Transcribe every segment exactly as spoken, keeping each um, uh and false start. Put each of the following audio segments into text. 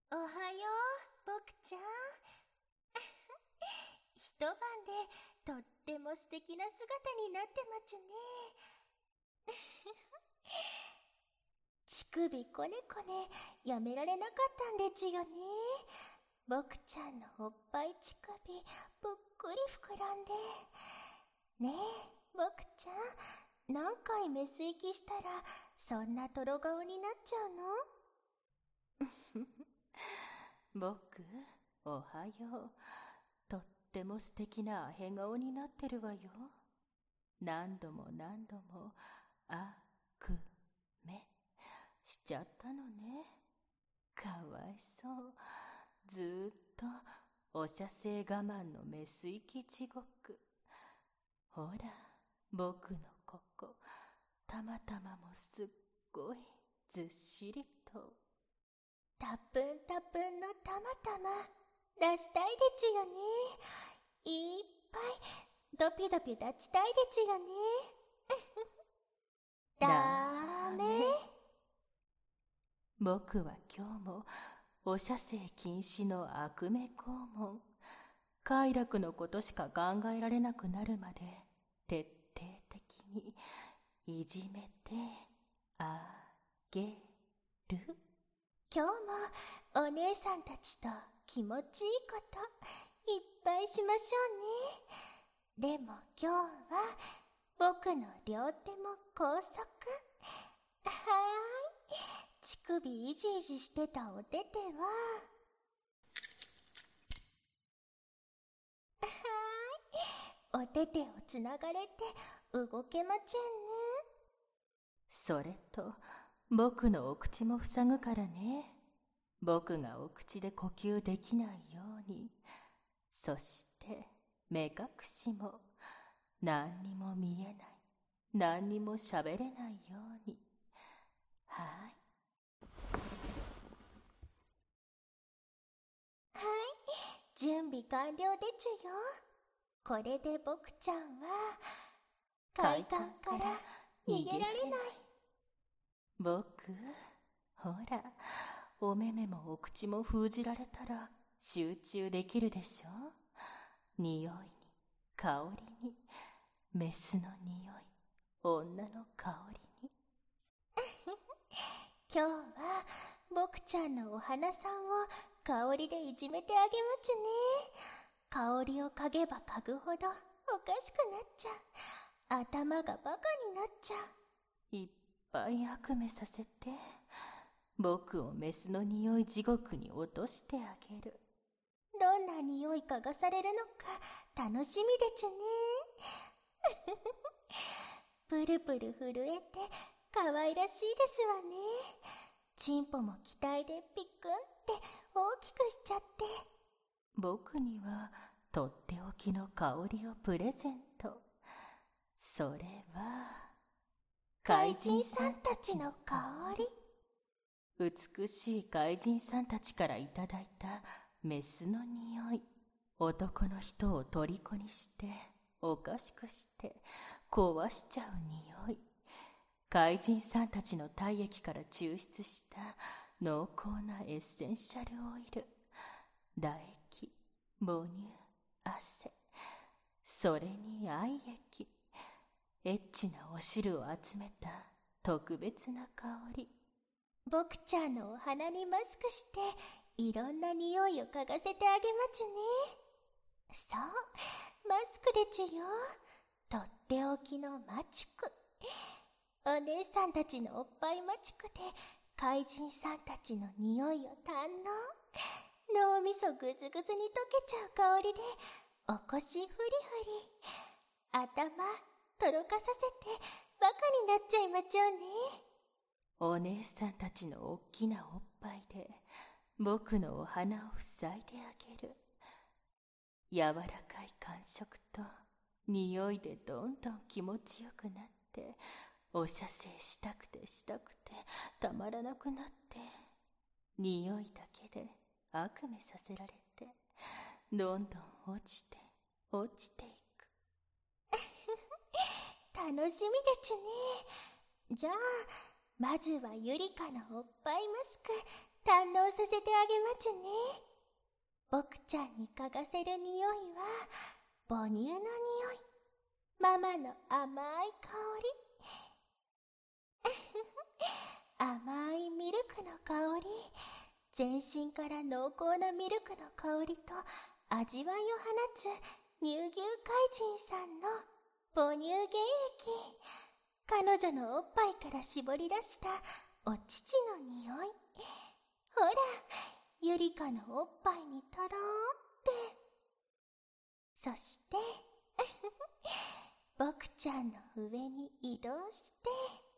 おはよう、僕ちゃん。一晩でとっても素敵な姿になってまちゅね。乳首こねこねやめられなかったんでちゅよね。僕ちゃんのおっぱい乳首ぷっくり膨らんで。ねえ、僕ちゃん、何回メス息したらそんなトロ顔になっちゃうの？ 僕、おはよう。とっても素敵なアヘ顔になってるわよ。何度も何度も、あ、く、め、しちゃったのね。かわいそう。ずーっと、お射精我慢のメス息地獄。ほら、僕のここ、たまたまもすっごい、ずっしりと。 たぷんたぷんのたまたま出したいでちゅよね。いっぱいドピドピ立ちたいでちゅよね。ダメ。 僕は今日もお射精禁止の悪名肛門、快楽のことしか考えられなくなるまで徹底的にいじめてあげる。 今日もお姉さんたちと気持ちいいこといっぱいしましょうね。でも今日は僕の両手も高速。はーい。乳首いじいじしてたお手手は、はーい。お手手をつながれて動けまちゅんね。 それと僕のお口も塞ぐからね。僕がお口で呼吸できないように。そして目隠しも何にも見えない、何にも喋れないように。はい。 はい、準備完了でちゅよ。これで僕ちゃんは快感から逃げられない。 僕、ほら、お目目もお口も封じられたら集中できるでしょ。匂いに、香りに、メスの匂い、女の香りに。 今日は僕ちゃんのお花さんを香りでいじめてあげまちゅね。香りを嗅げば嗅ぐほどおかしくなっちゃう。頭がバカになっちゃう。 いっぱい悪夢させて、僕をメスの匂い地獄に落としてあげる。 どんな匂い嗅がされるのか楽しみでちゅね。プルプル震えて可愛らしいですわね。チンポも期待でピックンって大きくしちゃって。 僕にはとっておきの香りをプレゼント。それは怪人さんたちの香り。 美しい怪人さんたちからいただいたメスの匂い。男の人を虜にしておかしくして壊しちゃう匂い。怪人さんたちの体液から抽出した濃厚なエッセンシャルオイル。唾液、母乳、汗、それに愛液。エッチなお汁を集めた特別な香り。 僕ちゃんのお鼻にマスクしていろんな匂いを嗅がせてあげまちゅね。そう、マスクでちゅよ。とっておきのマチュク。お姉さんたちのおっぱいマチュクで怪人さんたちの匂いを堪能。脳みそぐずぐずに溶けちゃう香りでお腰フリフリ。頭とろかさせてバカになっちゃいまちゅね。 お姉さんたちのおっきなおっぱいで僕のお鼻を塞いであげる。柔らかい感触と匂いでどんどん気持ちよくなって、お射精したくてしたくてたまらなくなって、匂いだけで悪夢させられて、どんどん落ちて落ちていく。 楽しみでちゅね。じゃあまずはゆりかのおっぱいマスク堪能させてあげまちゅね。僕ちゃんに嗅がせる匂いは母乳の匂い。ママの甘い香り。甘いミルクの香り。全身から濃厚なミルクの香りと味わいを放つ乳牛怪人さんの母乳原液。彼女のおっぱいから絞り出したお乳の匂い。ほら、ゆりかのおっぱいにとろーって。そして僕ちゃんの上に移動して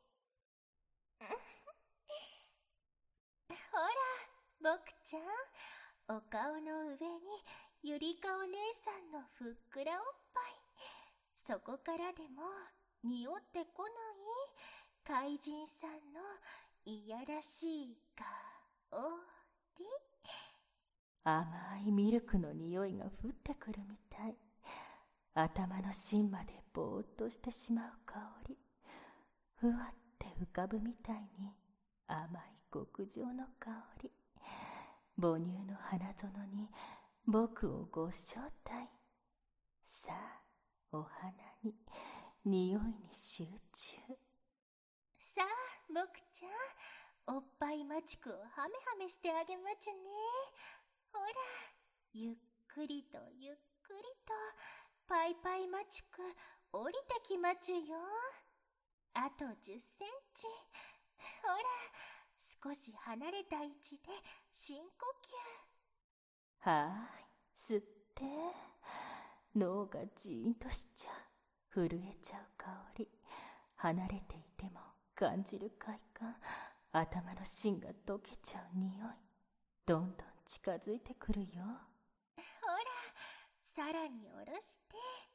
ほら、僕ちゃん、お顔の上にゆりかお姉さんのふっくらおっぱい。そこからでも匂ってこない怪人さんのいやらしい香り。 甘いミルクの匂いが降ってくるみたい。頭の芯までぼーっとしてしまう香り。ふわって浮かぶみたいに甘い極上の香り。母乳の花園に僕をご招待。さあ、お花に匂いに集中。 さあ、僕ちゃん、おっぱいマチクをハメハメしてあげまちゅね。ほら、ゆっくりとゆっくりとパイパイマチク降りてきまちゅよ。あとじゅっセンチ。ほら、少し離れた位置で深呼吸。はーい、吸って。脳がジーンとしちゃう。震えちゃう香り。離れていても感じる快感。頭の芯が溶けちゃう匂い。どんどん近づいてくるよ。ほら、さらに下ろして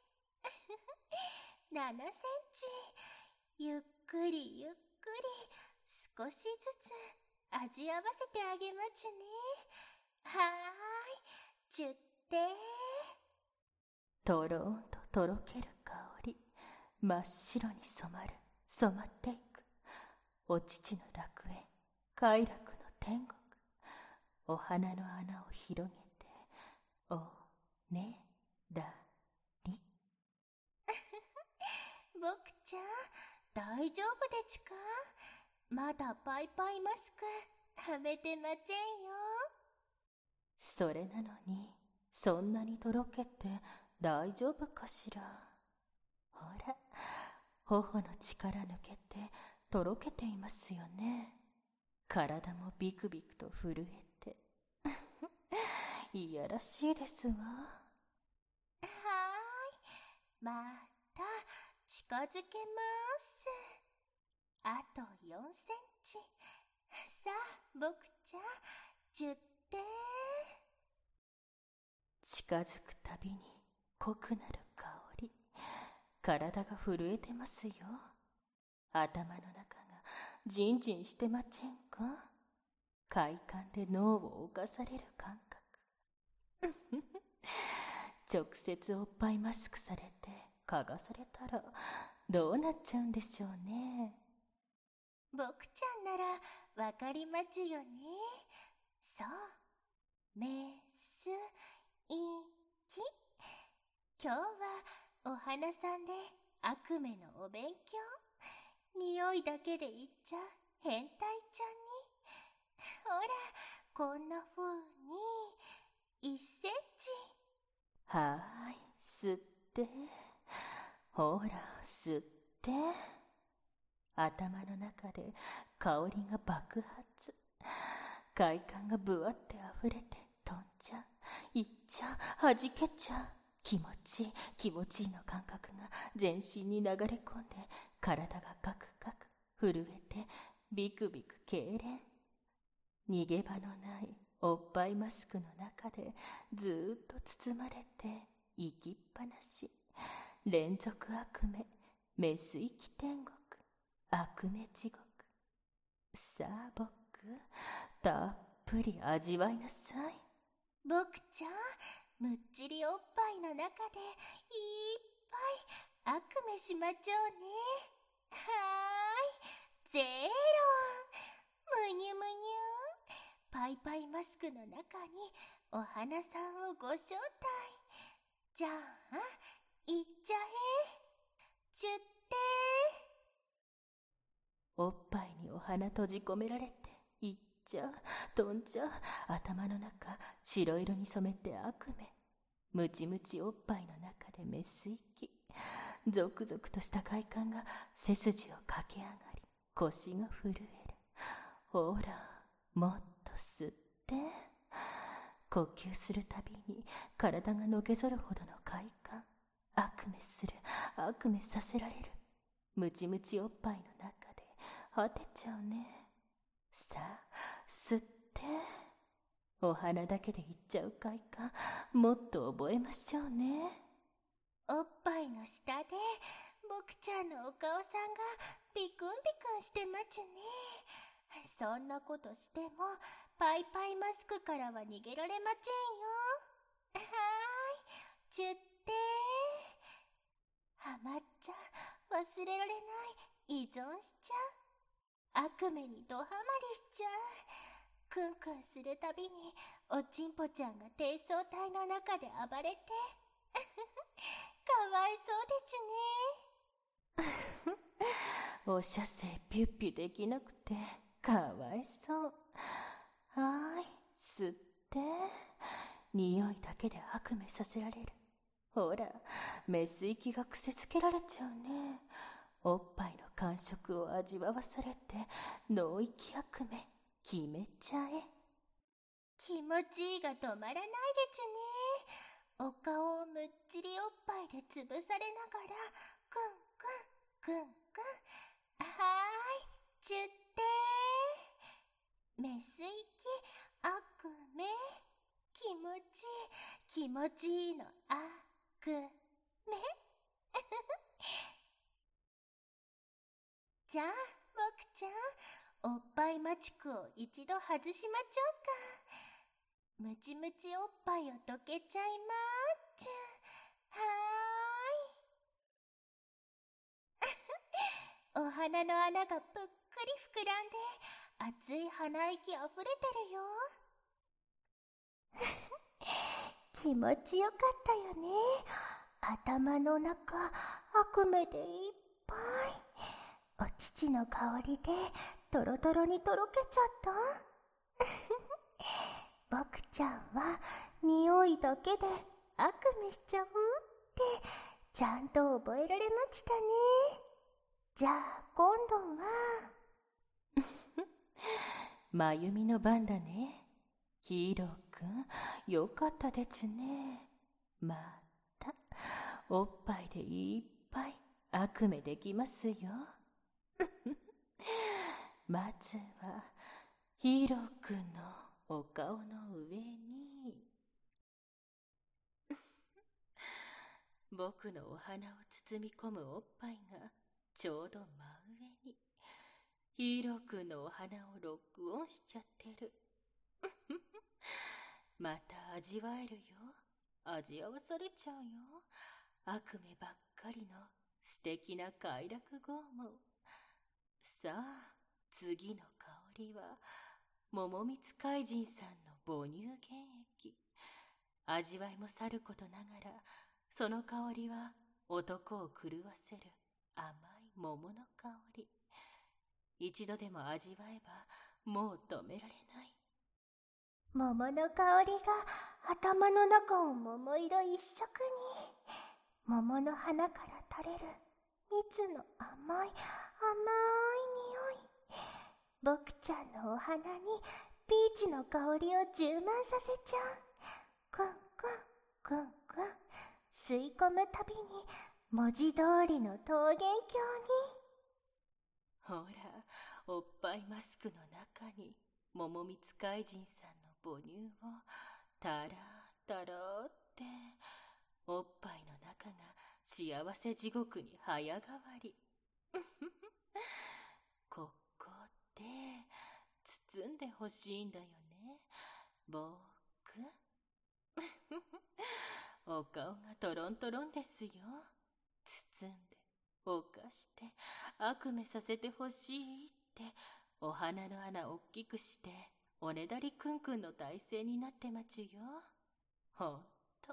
ななセンチ。ゆっくりゆっくり少しずつ味合わせてあげまちゅね。はーい、じゅってー。 とろーんととろける香り。真っ白に染まる、染まっていく。お乳の楽園、快楽の天国。お花の穴を広げて、おねだり。 僕ちゃん、大丈夫でちか？まだパイパイマスクはめてませんよ。 それなのに、そんなにとろけて大丈夫かしら。ほら、頬の力抜けてとろけていますよね。体もビクビクと震えて。いやらしいですわ。はーい、また近づけます。あとよんセンチ。さあ、僕ちゃん、じゅってー。 近づくたびに濃くなる香り。体が震えてますよ。頭の中がジンジンしてませんか？快感で脳を侵される感覚。直接おっぱいマスクされて嗅がされたらどうなっちゃうんでしょうね。 僕ちゃんならわかりまちゅよね。そう、メスいき。今日はお花さんで悪夢のお勉強。匂いだけで言っちゃ変態ちゃんに。ほら、こんな風にいっセンチ。 はーい、吸って。ほら、吸って。頭の中で香りが爆発。快感がぶわって溢れて飛んじゃう。いっちゃう。弾けちゃう。気持ちいい、気持ちいいの感覚が全身に流れ込んで、体がカクカク震えてビクビク痙攣。逃げ場のないおっぱいマスクの中でずーっと包まれて生きっぱなし。連続悪夢、メス生き天国、悪夢地獄。さあ僕、たっぷり味わいなさい。 僕ちゃん、むっちりおっぱいの中でいっぱい悪夢しまちょうね。はーい、ゼロ。むにゅむにゅ。 パイパイマスクの中にお花さんをご招待。じゃあ、行っちゃえ。チュッテー。おっぱいにお花閉じ込められて、行っちゃう、飛んじゃう、頭の中、白色に染めて悪夢。ムチムチおっぱいの中でメス息。ゾクゾクとした快感が背筋を駆け上がり、腰が震える。ほら、もっと吸って。呼吸するたびに体がのけぞるほどの快感。悪夢する、悪夢させられる。ムチムチおっぱいの中で果てちゃうね。さあ、吸って。お花だけでいっちゃう快感、もっと覚えましょうね。 おっぱいの下で、僕ちゃんのお顔さんがピクンピクンしてまちゅね。そんなことしても、パイパイマスクからは逃げられまちぇんよ。はーい、チュッテー。ハマっちゃう、忘れられない、依存しちゃう。悪夢にドハマりしちゃう。クンクンするたびに、おちんぽちゃんが低層体の中で暴れて、かわいそうでちゅね。 お射精ピュッピュできなくてかわいそう。はーい、吸って。匂いだけで悪夢させられる。ほら、メス息が癖つけられちゃうね。おっぱいの感触を味わわされて脳域悪夢決めちゃえ。 気持ちいいが止まらないでちゅね。お顔をむっちりおっぱいで潰されながら、くんくん、くんくん。はーい、チュッテー。メス息、悪夢。気持ちいい、気持ちいいの悪夢。じゃあ、僕ちゃん、おっぱいマチクを一度外しまちょうか。ムチムチおっぱいを溶けちゃいまーちゅ。はーい。お花の穴がぷっくり膨らんで、熱い鼻息あふれてるよ。気持ちよかったよね。頭の中、悪夢でいっぱい。お乳の香りでトロトロにとろけちゃった。僕ちゃんは匂いだけで悪夢しちゃうってちゃんと覚えられましたね。じゃあ今度はまゆみの番だね。ヒーローくん、よかったでちゅね。またおっぱいでいっぱい悪夢できますよ。まずはヒーローくんのお顔の上に僕のお花を包み込むおっぱいがちょうど真上に。ヒーローくんのお花をロックオンしちゃってる。また味わえるよ。味わわされちゃうよ。悪夢ばっかりの素敵な快楽拷問。さあ、次の香りは桃蜜怪人さんの母乳原液。味わいもさることながら、その香りは男を狂わせる甘い桃の香り。一度でも味わえばもう止められない。 桃の香りが頭の中を桃色一色に。桃の花から垂れる蜜の甘い甘い匂い。僕ちゃんのお花にピーチの香りを充満させちゃう。くんくんくんくん。吸い込むたびに文字通りの桃源郷に。 ほら、おっぱいマスクの中に桃蜜怪人さんの母乳をたらたらって、おっぱいの中が幸せ地獄に早変わり。ここで包んでほしいんだよね、僕。お顔がトロントロンですよ。包んで犯して悪夢させてほしいって、お花の穴を大きくしておねだりくんくんの体勢になってまちゅよ。ほんと。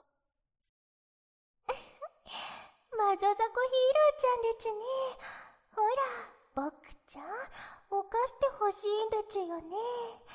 魔女ザコヒーローちゃんでちゅね。ほら、僕ちゃん、犯してほしいんでちゅよね。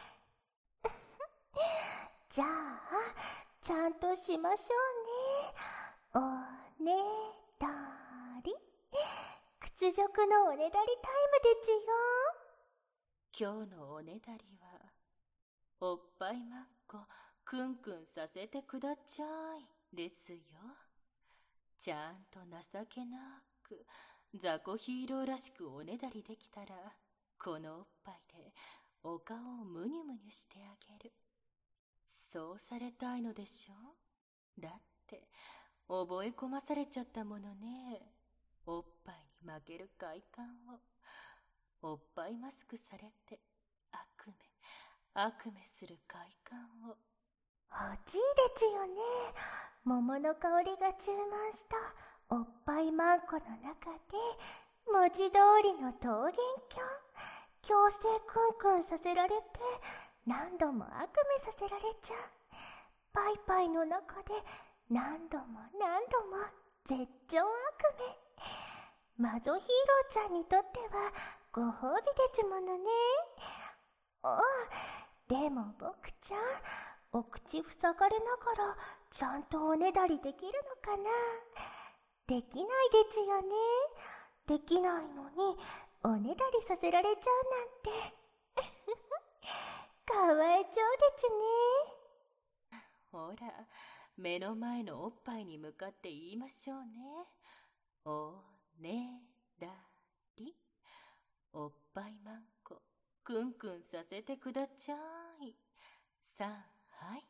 じゃあ、ちゃんとしましょうね。おねだり。屈辱のおねだりタイムでちゅよ。 今日のおねだりは、おっぱいまんこくんくんさせてくだちゃいですよ。ちゃんと情けなくザコヒーローらしくおねだりできたら、このおっぱいでお顔をむにゅむにゅしてあげる。そうされたいのでしょ。だって覚え込まされちゃったものね。おっぱいに負ける快感を。おっぱいマスクされて悪夢悪夢する快感を。 欲しいでちゅよね。桃の香りが充満したおっぱいまんこの中で、文字通りの桃源郷、強制クンクンさせられて、何度も悪夢させられちゃう。パイパイの中で何度も何度も絶頂悪夢。魔女ヒーローちゃんにとってはご褒美でちゅものね。おう、でも僕ちゃん、お口塞がれながらちゃんとおねだりできるのかな。できないでちゅよね。できないのにおねだりさせられちゃうなんてかわいちょうでちゅね。 ほら、目の前のおっぱいに向かって言いましょうね。おねだり。おっぱいまんこくんくんさせてくだちゃい。さんはい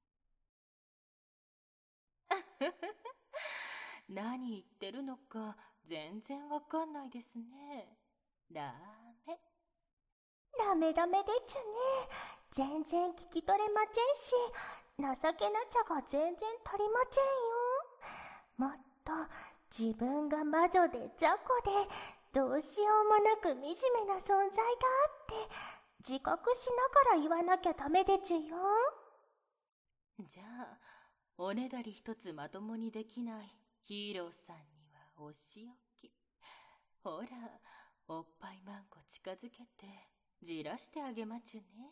何言ってるのか全然わかんないですね。ダメ。 ダメダメでちゅね。全然聞き取れまちぇんし、情けなちゃが全然足りまちぇんよ。もっと自分が魔女で雑魚でどうしようもなく惨めな存在があって自覚しながら言わなきゃダメでちゅよ。 じゃあおねだり一つまともにできないヒーローさんにはお仕置き。ほら、おっぱいまんこ近づけてじらしてあげまちゅね。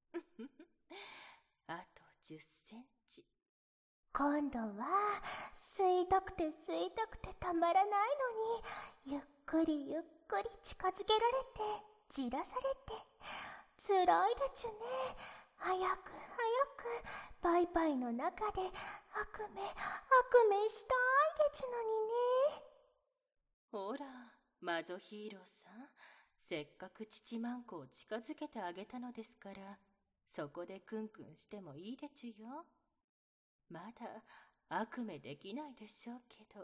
あとじゅっセンチ。 今度は吸いたくて吸いたくてたまらないのに、ゆっくりゆっくり近づけられてじらされてつらいでちゅね。早く早くパイパイの中で悪夢悪夢したいでちゅのにね。 ほら、魔女ヒーローさん、せっかく父まんこを近づけてあげたのですから、そこでクンクンしてもいいでちゅよ。まだ悪夢できないでしょうけど。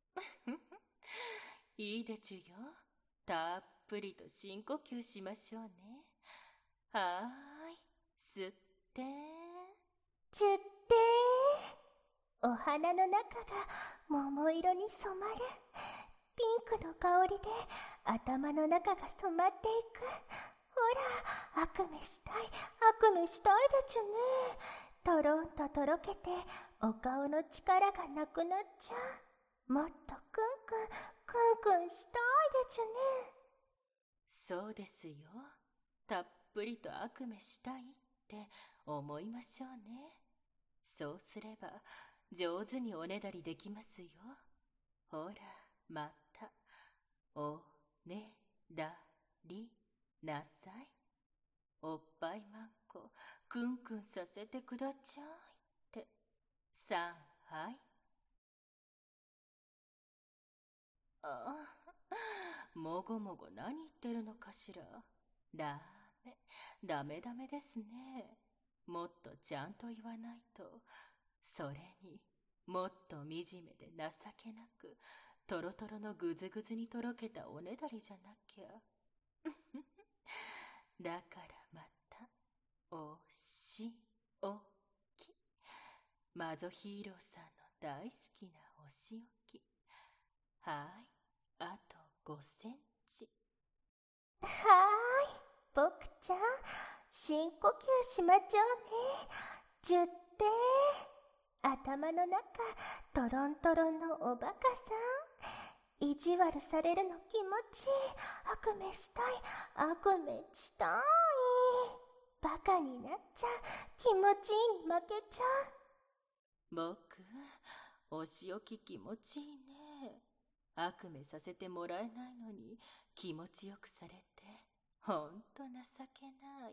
いいでちゅよ。たっぷりと深呼吸しましょうね。はーい、吸ってちゅってー。お花の中が桃色に染まる。ピンクの香りで頭の中が染まっていく。ほら、悪夢したい悪夢したいでちゅね。とろんととろけてお顔の力がなくなっちゃう。もっとクンクンクンクンしたいでちゅね。 そうですよ。たっぷりと悪夢したいって思いましょうね。そうすれば上手におねだりできますよ。ほら、またおねだりなさい。おっぱいまんこくんくんさせてくだちゃいってさんはい。ああ、もごもご何言ってるのかしら。ダメ、ダメダメですね。もっとちゃんと言わないと。それにもっと惨めで情けなくトロトロのぐずぐずにとろけたおねだりじゃなきゃ。だからまたおしおき。魔女ヒーローさんの大好きなお仕置き。はい、あとごセンチ。 はーい、僕ちゃん、 深呼吸しまちょうね。じゅって。頭の中、トロントロンのおバカさん。意地悪されるの気持ちいい。悪夢したい。悪夢したい。バカになっちゃう。気持ちいいに負けちゃう。 僕、お仕置き気持ちいいね。悪夢させてもらえないのに気持ちよくされて、ほんと情けない。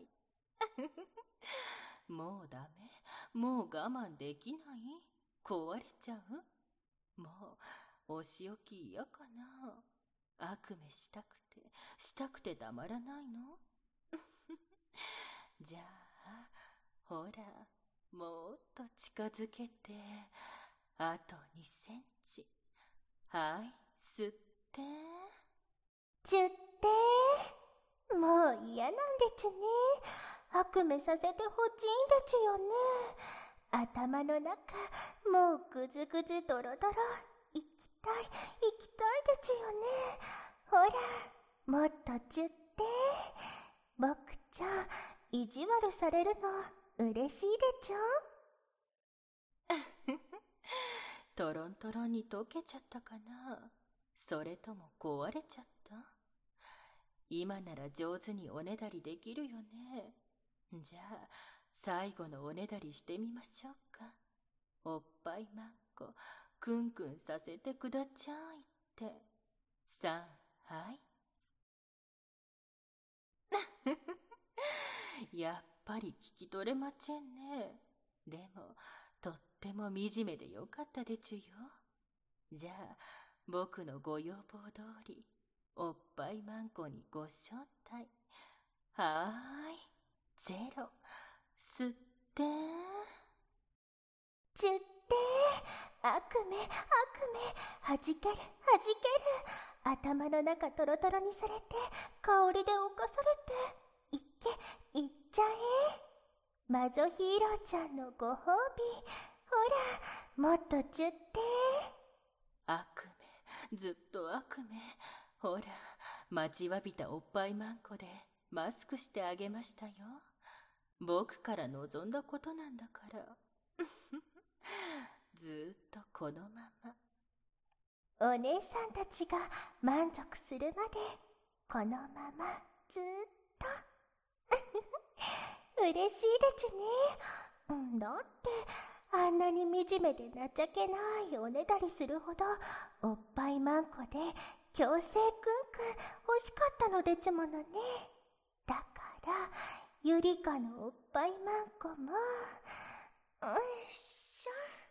もうダメ？もう我慢できない？壊れちゃう？もうお仕置き嫌かな？悪夢したくて、したくてたまらないの？じゃあ、ほら、もっと近づけて、あとにセンチ。はい、吸って。 じゅって。もう嫌なんでちゅね。悪夢させてほちいんでちゅよね。頭の中、もうぐずぐずドロドロ。行きたい、行きたいでちゅよね。ほら、もっとじゅって。僕ちゃん、意地悪されるの嬉しいでちょ。 トロントロンに溶けちゃったかな？それとも壊れちゃった？今なら上手におねだりできるよね。じゃあ、最後のおねだりしてみましょうか。おっぱいまんこ、くんくんさせてくだちゃいって。さん、はい。やっぱり聞き取れまちぇんね。でも、とっても惨めでよかったでちゅよ。じゃあ、僕のご要望通り、おっぱいまんこにご招待。はーい。ゼロ。吸って。 じゅって。悪夢、悪夢。はじける、はじける。頭の中トロトロにされて、香りで侵されて。いけ、いっちゃえ。マゾヒーローちゃんのご褒美。ほら、もっとじゅって。 悪夢、ずっと悪夢。ほら、待ちわびたおっぱいまんこでマスクしてあげましたよ。僕から望んだことなんだから。ずっとこのまま。 お姉さんたちが満足するまで、このままずっと。嬉しいでちゅね。だって、あんなに惨めで情けないおねだりするほど、おっぱいまんこで、強制くんくん欲しかったのでちゅものね。だから、ゆりかのおっぱいまんこも、よいしょ。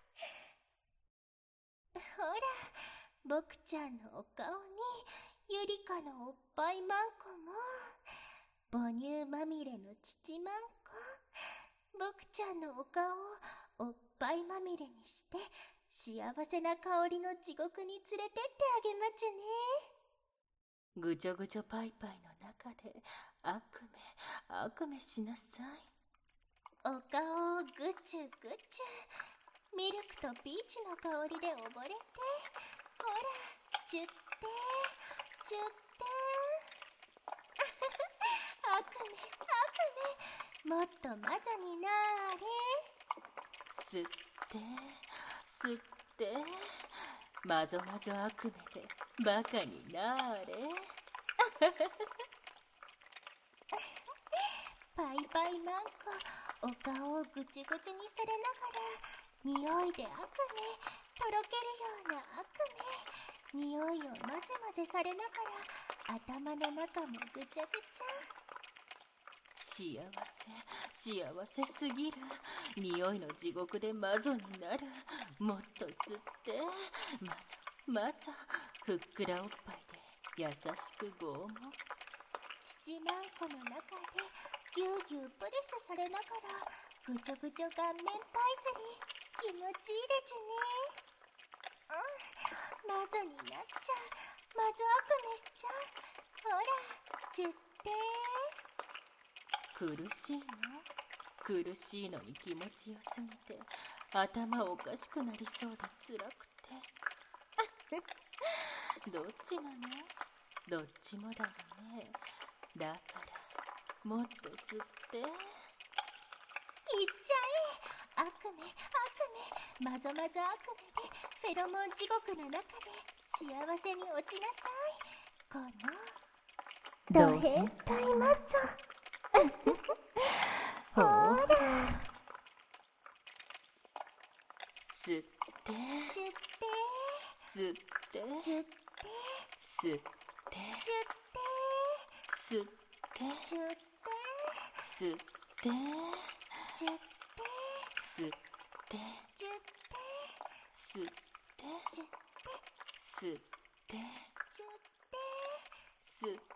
ほら、僕ちゃんのお顔に、ゆりかのおっぱいまんこも、母乳まみれの乳まんこ、僕ちゃんのお顔をおっぱいまみれにして、幸せな香りの地獄に連れてってあげまちゅね。 ぐちょぐちょパイパイの中で悪夢、悪夢しなさい。 お顔をぐちゅぐちゅ、ミルクとピーチの香りで溺れて、ほら、じゅって、じゅって。悪夢、悪夢、もっと魔女になーれ。 吸って、吸って、まぞまぞ悪夢でバカになーれ。 パイパイマンコ、お顔をぐちぐちにされながら、匂いで悪夢、とろけるような悪夢、匂いを混ぜ混ぜされながら、頭の中もぐちゃぐちゃ。 幸せ、幸せすぎる。匂いの地獄で魔女になる。もっと吸って、まぞ、まぞ、ふっくらおっぱいで優しく拷問。 乳まんこの中でぎゅうぎゅうプレスされながら、ぐちょぐちょ顔面パイズリ、気持ちいいでちゅね。うん、魔女になっちゃう。魔女悪夢しちゃう。ほら、じゅって。 苦しいの？苦しいのに気持ちよすぎて頭おかしくなりそうで辛くて。どっちなの？どっちもだよね。だからもっと吸って。 いっちゃえ。悪夢、悪夢、まぞまぞ悪夢で、フェロモン地獄の中で、幸せに落ちなさい。この、ド変態魔女。ほら。 吸って、 じゅって、 吸って、 じゅって、 吸って、 じゅって、 吸って、 じゅって、 吸って、 じゅって、 吸って、 じゅって、 吸って、 じゅって、 吸って、 じゅって、 吸って、